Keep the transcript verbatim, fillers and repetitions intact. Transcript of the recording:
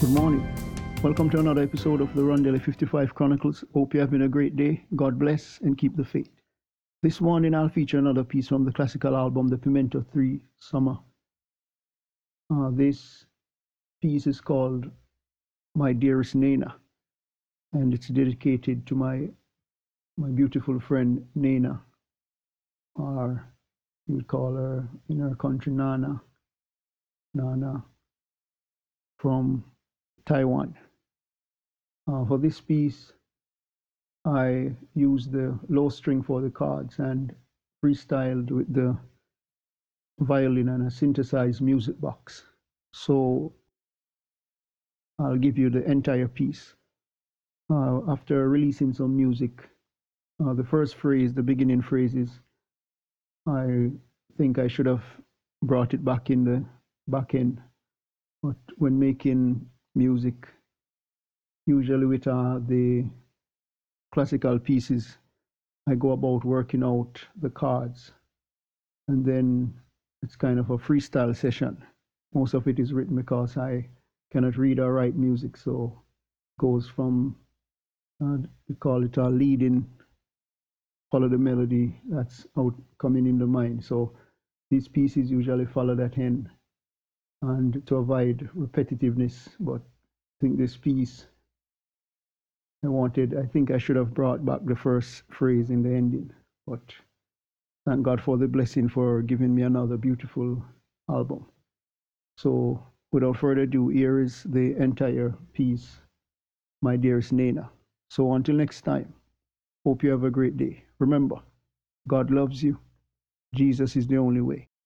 Good morning. Welcome to another episode of the Rondelle fifty-five Chronicles. Hope you're having a great day. God bless and keep the faith. This morning I'll feature another piece from the classical album, The Pimento three Summer. Uh, this piece is called My Dearest Nena, and it's dedicated to my my beautiful friend Nena, or you would call her in her country Nana, Nana from Taiwan. Uh, for this piece, I used the low string for the chords and freestyled with the violin and a synthesized music box. So I'll give you the entire piece. Uh, after releasing some music, uh, the first phrase, the beginning phrases, I think I should have brought it back in the back end. But when making music, usually with uh, the classical pieces, I go about working out the chords, and then it's kind of a freestyle session. Most of it is written because I cannot read or write music, so it goes from uh, we call it a leading, follow the melody that's out coming in the mind. So these pieces usually follow that end, and to avoid repetitiveness. But I think this piece, I wanted, I think I should have brought back the first phrase in the ending, but thank God for the blessing for giving me another beautiful album. So without further ado, here is the entire piece, My Dearest Nena. So until next time, hope you have a great day. Remember, God loves you. Jesus is the only way.